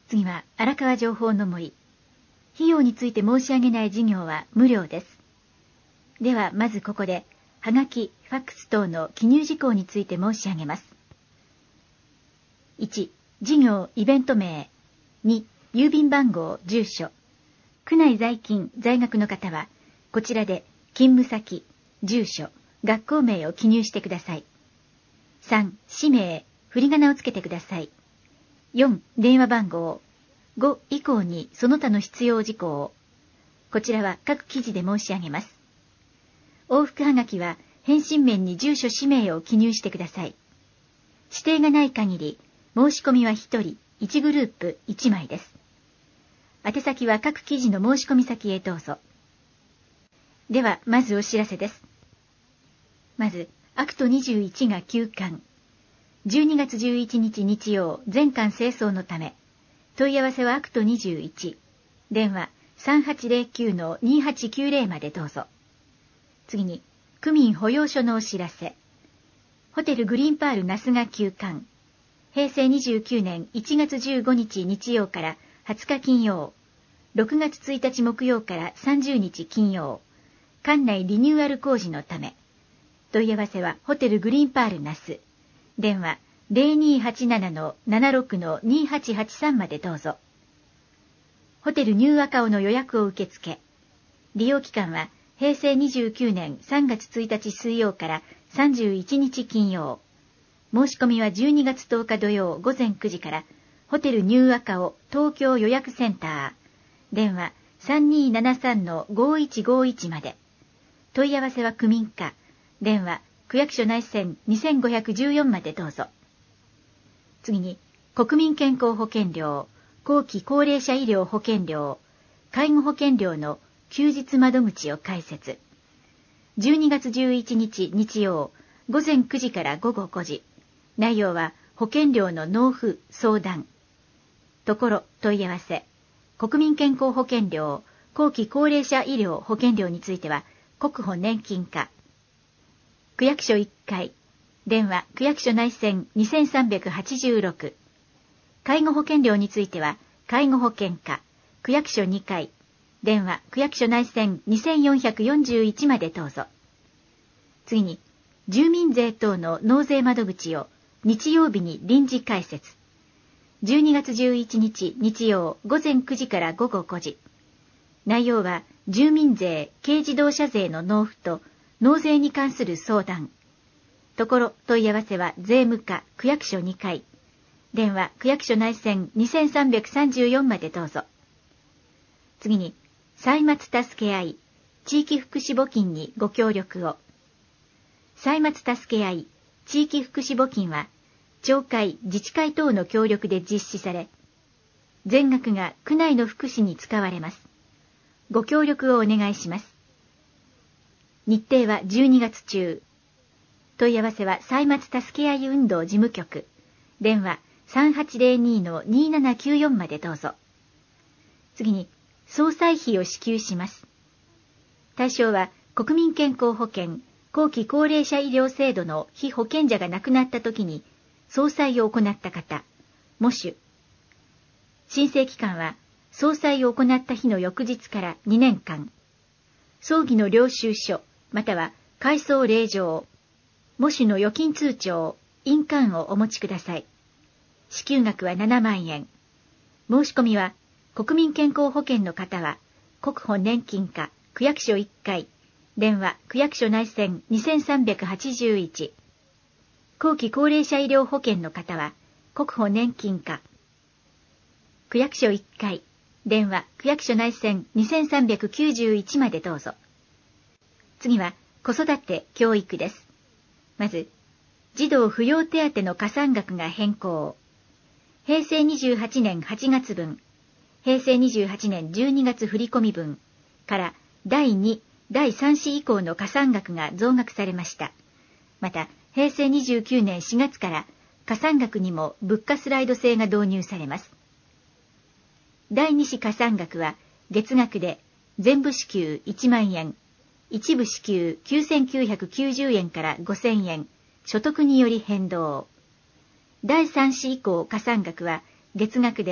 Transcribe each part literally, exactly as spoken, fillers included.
次は荒川情報の森。費用について申し上げない事業は無料です。ではまずここで、はがき、ファックス等の記入事項について申し上げます。いち、事業、イベント名。に、郵便番号、住所。区内在勤、在学の方は、こちらで勤務先、住所、学校名を記入してください。さん、氏名、振り仮名をつけてください。よん、電話番号。ご以降にその他の必要事項を。こちらは各記事で申し上げます。往復はがきは返信面に住所氏名を記入してください。指定がない限り、申し込みはひとり、いちグループいちまいです。宛先は各記事の申し込み先へどうぞ。では、まずお知らせです。まず、アクトにじゅういちが休刊。じゅうにがつじゅういちにち日曜、全館清掃のため、問い合わせはアクトにじゅういち、電話 さんはちゼロきゅうのにはちきゅうゼロ までどうぞ。次に、区民保養所のお知らせ。ホテルグリーンパール那須が休館。へいせいにじゅうきゅうねんいちがつじゅうごにち日曜からはつか金曜、ろくがつついたち木曜からさんじゅうにち金曜、館内リニューアル工事のため、問い合わせはホテルグリーンパール那須、電話 ゼロにーはちななのななろくのにはちはちさん までどうぞ。ホテルニューアカオの予約を受付。利用期間はへいせいにじゅうきゅうねんさんがつついたち水曜からさんじゅういちにち金曜。申し込みはじゅうにがつとおか土曜ごぜんくじから、ホテルニューアカオ東京予約センター、電話 さんにーななさんのごいちごいち まで。問い合わせは区民課、電話、区役所内線にせんごひゃくじゅうよんまでどうぞ。次に、国民健康保険料、後期高齢者医療保険料、介護保険料の休日窓口を開設。じゅうにがつじゅういちにち日曜、ごぜんくじからごごごじ。内容は保険料の納付、相談。ところ、問い合わせ。国民健康保険料、後期高齢者医療保険料については、国保年金課。区役所いっかい。電話、区役所内線にせんさんびゃくはちじゅうろく。介護保険料については、介護保険課、区役所にかい。電話、区役所内線にせんよんひゃくよんじゅういちまでどうぞ。次に、住民税等の納税窓口を日曜日に臨時開設。じゅうにがつじゅういちにち日曜ごぜんくじからごごごじ。内容は住民税、軽自動車税の納付と納税に関する相談。ところ、問い合わせは税務課、区役所にかい。電話、区役所内線にせんさんびゃくさんじゅうよんまでどうぞ。次に、歳末助け合い、地域福祉募金にご協力を。歳末助け合い、地域福祉募金は、町会、自治会等の協力で実施され、全額が区内の福祉に使われます。ご協力をお願いします。日程はじゅうにがつ中。問い合わせは歳末助け合い運動事務局。電話 さんはちゼロにのにななきゅうよん までどうぞ。次に、総裁費を支給します。対象は国民健康保険、後期高齢者医療制度の被保険者が亡くなった時に、総裁を行った方、もし申請期間は、総裁を行った日の翌日からにねんかん。葬儀の領収書、または改葬令状、喪主の預金通帳、印鑑をお持ちください。支給額はななまんえん。申し込みは、国民健康保険の方は、国保年金課、区役所いっかい、電話、区役所内線にせんさんびゃくはちじゅういち。後期高齢者医療保険の方は、国保年金課、区役所いっかい、電話、区役所内線にせんさんびゃくきゅうじゅういちまでどうぞ。次は、子育て、教育です。まず、児童扶養手当の加算額が変更。へいせいにじゅうはちねんはちがつぶん、へいせいにじゅうはちねんじゅうにがつ振込分からだいに、だいさん子以降の加算額が増額されました。また、へいせいにじゅうきゅうねんしがつから加算額にも物価スライド制が導入されます。だいに子加算額は月額で全部支給いちまんえん、一部支給きゅうせんきゅうひゃくきゅうじゅうえんからごせんえん、所得により変動。だいさん子以降加算額は月額で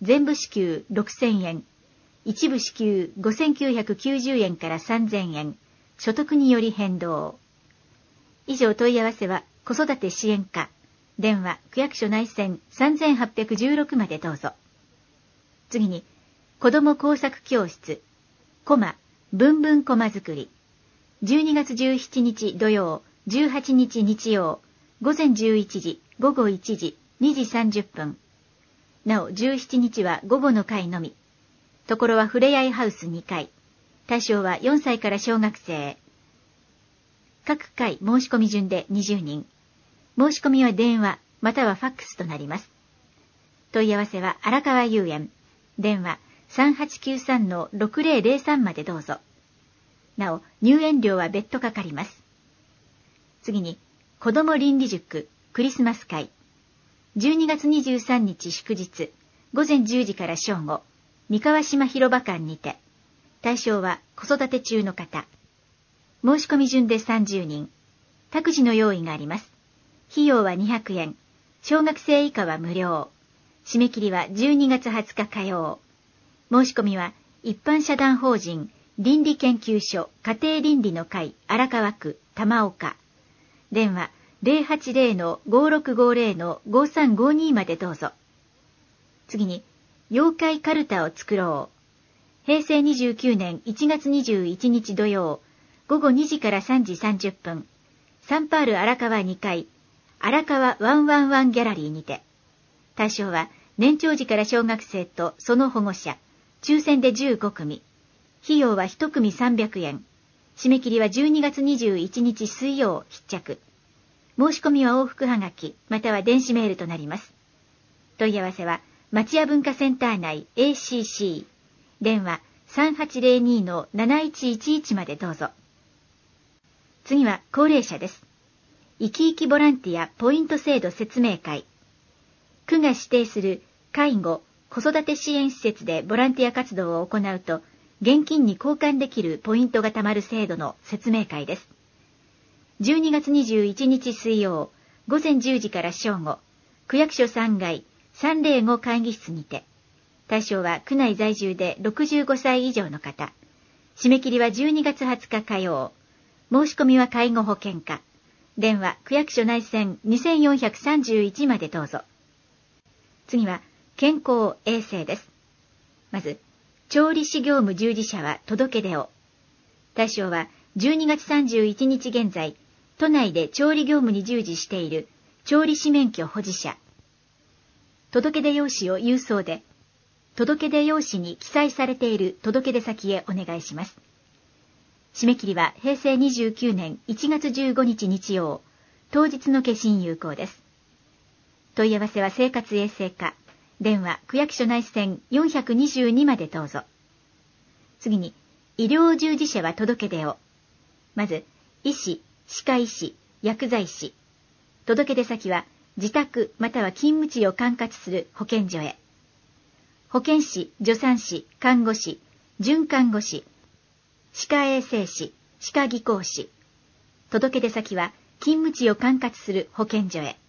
全部支給ろくせんえん、一部支給ごせんきゅうひゃくきゅうじゅうえんからさんぜんえん、所得により変動。以上問い合わせは子育て支援課、電話区役所内線さんぜんはっぴゃくじゅうろくまでどうぞ。次に、子ども工作教室、コマ、ぶんぶんコマ作り。じゅうにがつじゅうしちにち土曜、じゅうはちにち日曜、午前じゅういちじ、午後いちじ、にじさんじゅっぷん。なおじゅうしちにちは午後の会のみ。ところはふれあいハウスにかい。対象はよんさいから小学生。各回申し込み順でにじゅうにん。申し込みは電話、またはファックスとなります。問い合わせは荒川遊園。電話 さんはちきゅうさんのろくぜろぜろさん までどうぞ。なお、入園料は別途かかります。次に、子ども倫理塾、クリスマス会。じゅうにがつにじゅうさんにち祝日、午前じゅうじから正午、三河島広場館にて。対象は子育て中の方。申し込み順でさんじゅうにん。託児の用意があります。費用はにひゃくえん。小学生以下は無料。締め切りはじゅうにがつはつか火曜。申し込みは一般社団法人倫理研究所家庭倫理の会荒川区玉岡。電話 ゼロはちゼロのごろくごゼロのごさんごに までどうぞ。次に、妖怪カルタを作ろう。へいせいにじゅうきゅうねんいちがつにじゅういちにち土曜、ごごにじからさんじさんじゅっぷん、サンパール荒川にかい、荒川ワンワンワンギャラリーにて。対象は年長児から小学生とその保護者、抽選でじゅうごくみ。費用はいちくみさんびゃくえん。締め切りはじゅうにがつにじゅういちにち水曜必着。申し込みは往復はがき、または電子メールとなります。問い合わせは、町屋文化センター内 エーシーシー、電話 さんはちゼロにのなないちいちいち までどうぞ。次は高齢者です。生き生きボランティアポイント制度説明会。区が指定する介護、子育て支援施設でボランティア活動を行うと、現金に交換できるポイントが貯まる制度の説明会です。じゅうにがつにじゅういちにち水曜、午前じゅうじから正午、区役所さんがいさんぜろご会議室にて。対象は区内在住でろくじゅうごさい以上の方。締め切りはじゅうにがつはつか火曜。申し込みは介護保険課。電話区役所内線にせんよんひゃくさんじゅういちまでどうぞ。次は健康衛生です。まず、調理師業務従事者は届け出を。対象はじゅうにがつさんじゅういちにち現在、都内で調理業務に従事している調理師免許保持者。届け出用紙を郵送で、届け出用紙に記載されている届け出先へお願いします。締め切りはへいせいにじゅうきゅうねんいちがつじゅうごにち日曜、当日の消印有効です。問い合わせは生活衛生課、電話区役所内線よんひゃくにじゅうにまでどうぞ。次に、医療従事者は届け出を。まず、医師、歯科医師、薬剤師。届け出先は、自宅または勤務地を管轄する保健所へ。保健師、助産師、看護師、准看護師、歯科衛生士、歯科技工士。届け出先は、勤務地を管轄する保健所へ。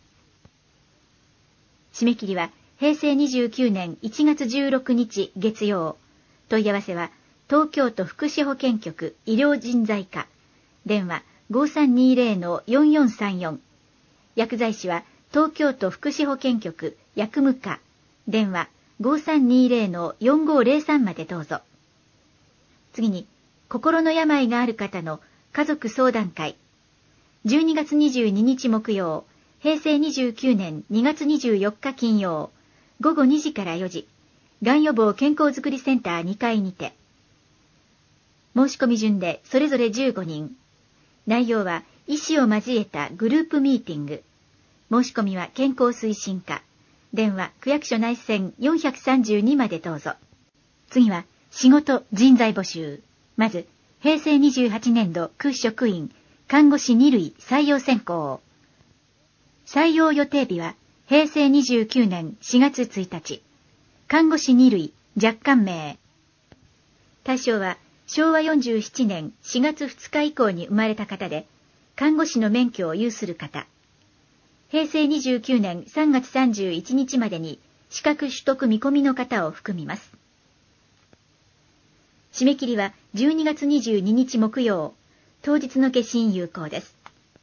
締め切りは、へいせいにじゅうきゅうねんいちがつじゅうろくにち月曜。問い合わせは、東京都福祉保健局医療人材課。電話ごさんにゼロのよんよんさんよん。薬剤師は、東京都福祉保健局薬務課。電話ごさんにゼロのよんごゼロさんまでどうぞ。次に、心の病がある方の家族相談会。じゅうにがつにじゅうににち木曜、へいせいにじゅうきゅうねんにがつにじゅうよっか金曜、ごごにじからよじ、がん予防健康づくりセンターにかいにて。申し込み順でそれぞれじゅうごにん。内容は医師を交えたグループミーティング。申し込みは健康推進課。電話区役所内線よんひゃくさんじゅうにまでどうぞ。次は仕事人材募集。まず、へいせいにじゅうはちねんど区職員看護師にるい採用選考。採用予定日はへいせいにじゅうきゅうねんしがつついたち。看護師にるい若干名。対象はしょうわよんじゅうななねんしがつふつか以降に生まれた方で、看護師の免許を有する方。へいせいにじゅうきゅうねんさんがつさんじゅういちにちまでに資格取得見込みの方を含みます。締め切りはじゅうにがつにじゅうににち木曜、当日の消印有効です。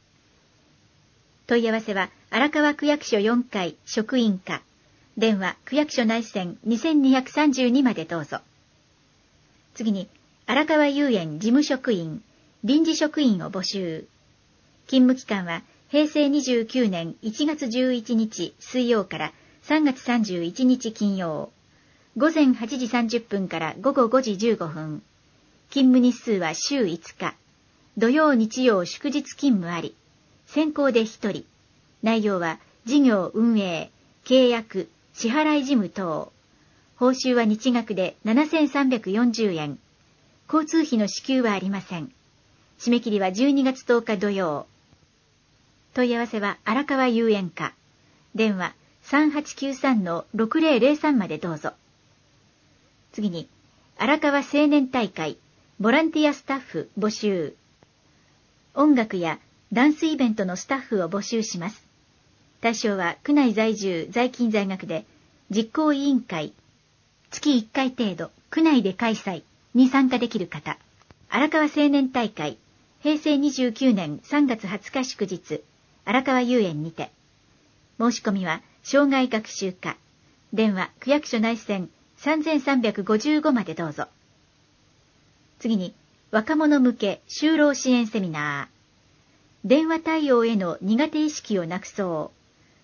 問い合わせは荒川区役所よんかい職員課、電話区役所内線にせんにひゃくさんじゅうにまでどうぞ。次に、荒川遊園事務職員、臨時職員を募集。勤務期間はへいせいにじゅうきゅうねんいちがつじゅういちにち水曜からさんがつさんじゅういちにち金曜、ごぜんはちじさんじゅっぷんからごごごじじゅうごふん。勤務日数は週いつか。土曜日曜祝日勤務あり。先行でひとり。内容は事業運営、契約、支払い事務等。報酬は日額でななせんさんびゃくよんじゅうえん。交通費の支給はありません。締め切りはじゅうにがつとおか土曜。問い合わせは荒川遊園課。電話 さんはちきゅうさんのろくぜろぜろさん までどうぞ。次に、荒川青年大会、ボランティアスタッフ募集。音楽やダンスイベントのスタッフを募集します。対象は区内在住、在勤在学で、実行委員会、月いっかい程度、区内で開催に参加できる方。荒川青年大会、へいせいにじゅうきゅうねんさんがつはつか祝日、荒川遊園にて。申し込みは、障害学習課。電話、区役所内線さんぜんさんびゃくごじゅうごまでどうぞ。次に、若者向け就労支援セミナー。電話対応への苦手意識をなくそう。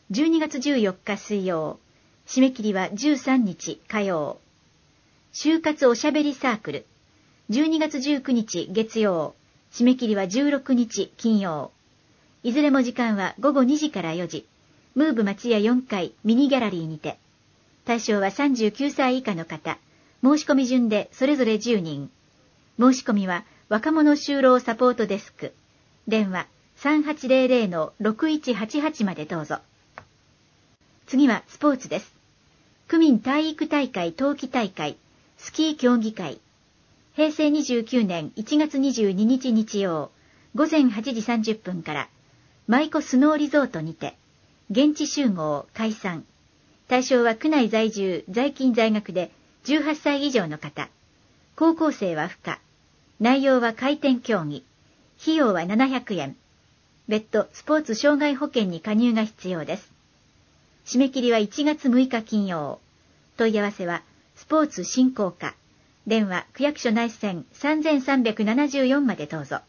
じゅうにがつじゅうよっか水曜。締め切りはじゅうさんにち火曜。就活おしゃべりサークル。じゅうにがつじゅうくにち月曜。締め切りはじゅうろくにち金曜。いずれも時間はごごにじからよじ。ムーブ松屋よんかいミニギャラリーにて。対象はさんじゅうきゅうさい以下の方。申し込み順でそれぞれじゅうにん。申し込みは若者就労サポートデスク。電話 さんはちぜろぜろのろくいちはちはち までどうぞ。次はスポーツです。区民体育大会冬季大会、スキー競技会。へいせいにじゅうきゅうねんいちがつにじゅうににち日曜、ごぜんはちじさんじゅっぷんから、舞子スノーリゾートにて、現地集合開催。対象は区内在住、在勤在学でじゅうはっさい以上の方。高校生は不可。内容は回転競技。費用はななひゃくえん。別途スポーツ障害保険に加入が必要です。締め切りはいちがつむいか金曜。問い合わせはスポーツ振興課。電話区役所内線さんぜんさんびゃくななじゅうよんまでどうぞ。